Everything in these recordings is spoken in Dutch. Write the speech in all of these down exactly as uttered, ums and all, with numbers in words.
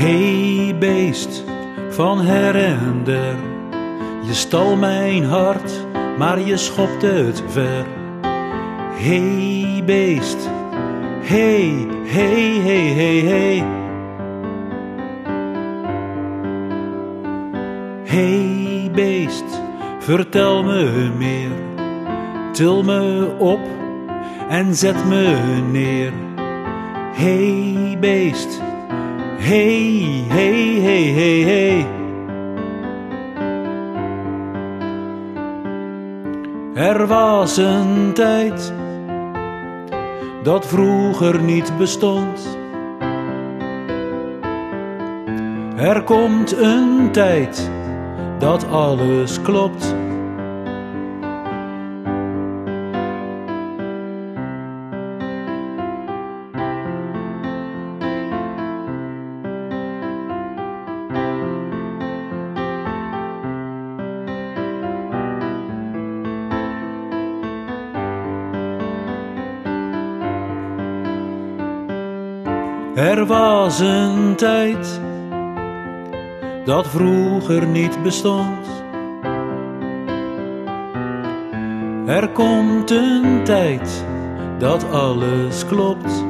Hey beest van her en der, je stal mijn hart, maar je schopt het ver. Hey beest, hey, hey, hey, hey, hey. Hey beest, vertel me meer, til me op en zet me neer. Hey beest, hey, hey, hey, hey, hey. Er was een tijd dat vroeger niet bestond. Er komt een tijd dat alles klopt. Er was een tijd dat vroeger niet bestond. Er komt een tijd dat alles klopt.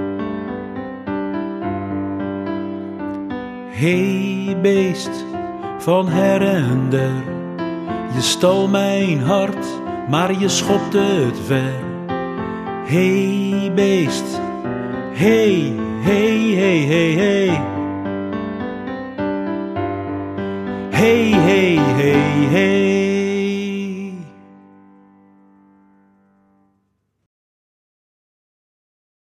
Hey beest van her en der, je stal mijn hart, maar je schopte het ver. Hey beest, hey, hey, hey, hey, hey. Hey, hey, hey, hey.